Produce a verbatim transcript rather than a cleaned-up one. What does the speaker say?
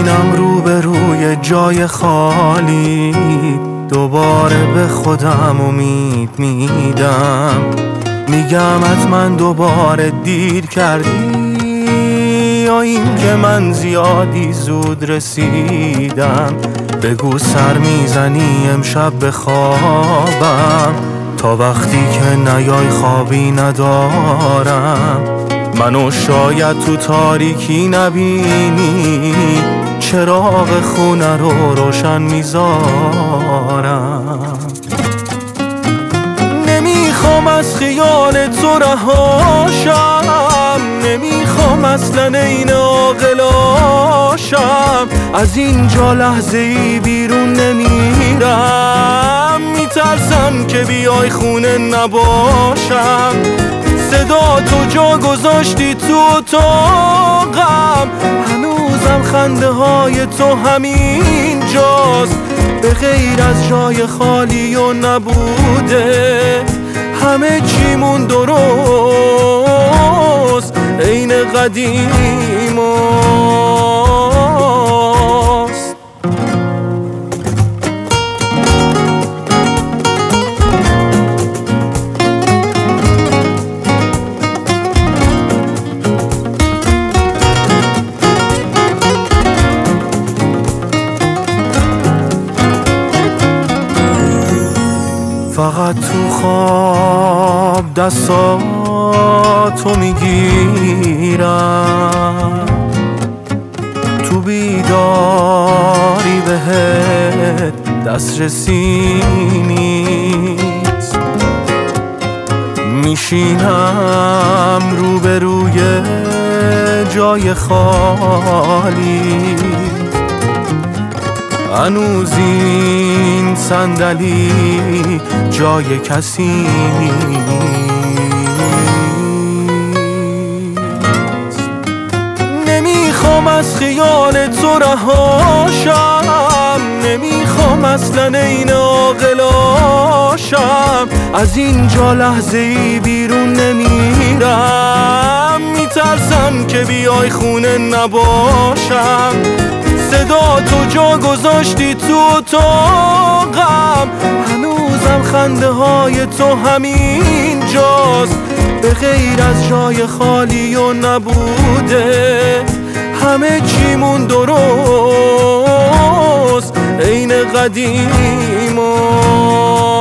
میشینم روبروی جای خالی، دوباره به خودم امید میدم. میگم حتما دوباره دیر کردی، یا این که من زیادی زود رسیدم. بگو سر میزنی امشب به خوابم، تا وقتی که نیای خوابی ندارم. منو شاید تو تاریکی نبینی، چراغ خونه رو روشن میذارم. نمیخوام از خیال تو رهاشم، نمیخوام اصلا این عاقلاشم. از اینجا لحظه ای بیرون نمیرم، میترسم که بیای خونه نباشم. صدا تو جا گذاشتی تو اتاقم، هنوزم خنده های تو همین جاست. به غیر از جای خالی و نبوده، همه چیمون درست عین قدیم است. فقط تو خواب دستاتو میگیرم، تو بیداری بهت دسترسی نیست. میشینم روبروی جای خالی، هنوز این صندلی جای کسی نیست. نمیخوام از خیال تو رهاشم، نمیخوام اصلا این عاقلاشم. از اینجا لحظه ای بیرون نمیرم، میترسم که بیای خونه نباشم. صدا تو جا گذاشتی تو اتاقم، هنوزم خنده های تو همین جاست. به غیر از جای خالی و نبوده، همه چیمون درست عین قدیم است.